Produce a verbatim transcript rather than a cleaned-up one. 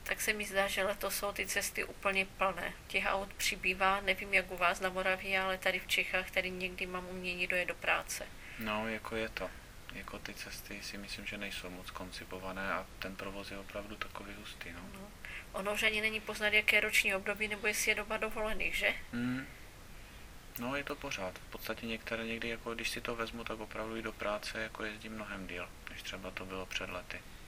Tak se mi zdá, že letos jsou ty cesty úplně plné. Těch aut přibývá, nevím jak u vás na Moravě, ale tady v Čechách, tady někdy mám umění dojet do práce. No, jako je to. Jako ty cesty si myslím, že nejsou moc koncipované a ten provoz je opravdu takový hustý, no. No. Ono už ani není poznat, jaké roční období, nebo jestli je doba dovolených, že? Mm. No, je to pořád. V podstatě některé někdy, jako když si to vezmu, tak opravdu i do práce jako jezdím mnohem díl, než třeba to bylo před lety.